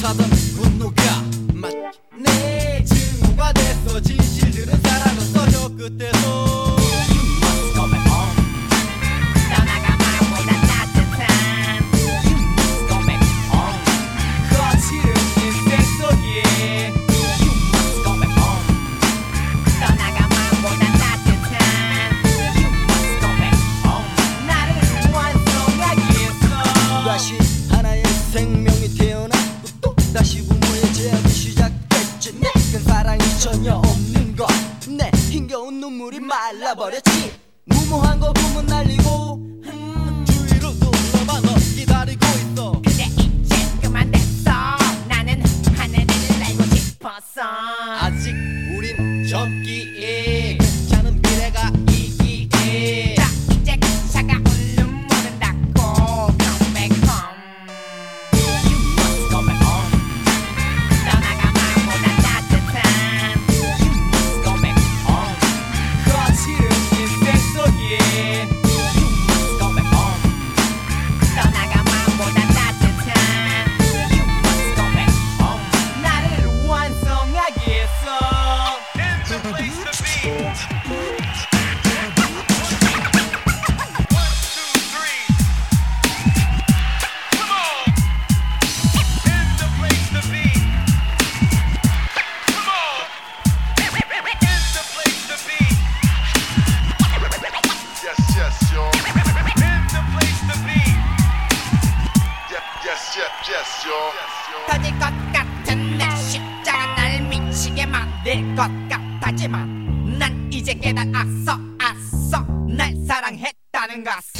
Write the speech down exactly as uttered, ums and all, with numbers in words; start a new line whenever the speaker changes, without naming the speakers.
사던 분노가 맞네 증오가 됐어 진실들은 사라졌어 저 끝에서 다시 하나의 생명이 태어나 또 다시 부모의 제약이 시작됐지 내겐 사랑이 전혀 없는 것 내 힘겨운 눈물이 말라버렸지 무모한 거 구문 날리고 음, 주위를 둘러봐 너 기다리고 있어
근데 이제 그만 됐어 나는 하늘을 날고 싶었어
아직 우린 젊기에 괜찮은 미래가 있기에
자 이제 그 차가운 눈물은 닦고 Come back home
You must come back home
떠나가 마음보다 따뜻한
You must come back home 거칠은 인생 속에 You must come back home
떠나가 마음보다 따뜻한
You must come back home
나를
완성하겠어
It's the place to be.
터질 것 같은 내 십자가 날 미치게 만들 것 같았지만 난 이제 깨달았어 아서 날 사랑했다는 것을